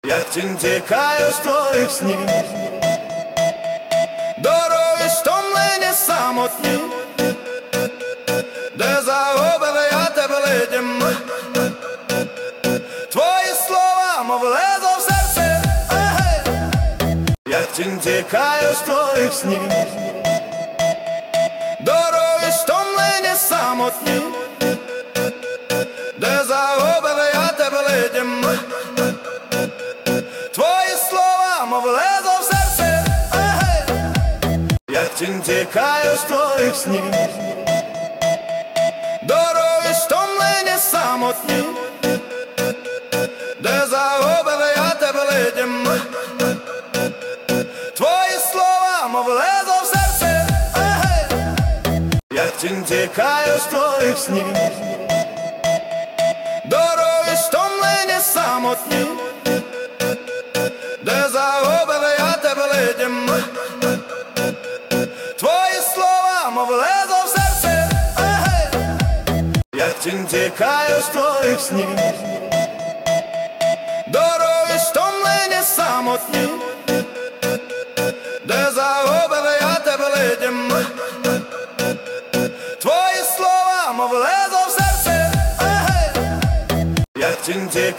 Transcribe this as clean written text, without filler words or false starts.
Як тінь тікаю з твоїх снів, дороги стомлені самотні, де загубив я тебе летім. Твої слова, мов лезо в серце, як тінь тікаю з твоїх снів, дороги стомлені самотні, де загубив я тебе летім. Твої слова, мов лезо в серце, як тінь тікаю з твоїх снів, дороги стомлені самотні, де загубив я тебе летім. Твої слова, мов лезо в серце, як тінь тікаю з твоїх снів, дороги стомлені самотні, де загубив я тебе летім. Твої слова, мов лезо в серце, як тінь тікаю з твоїх снів, дороги стомлені самотні, де загубив я тебе летім. Твої слова, мов лезо в серце, як тінь тікаю.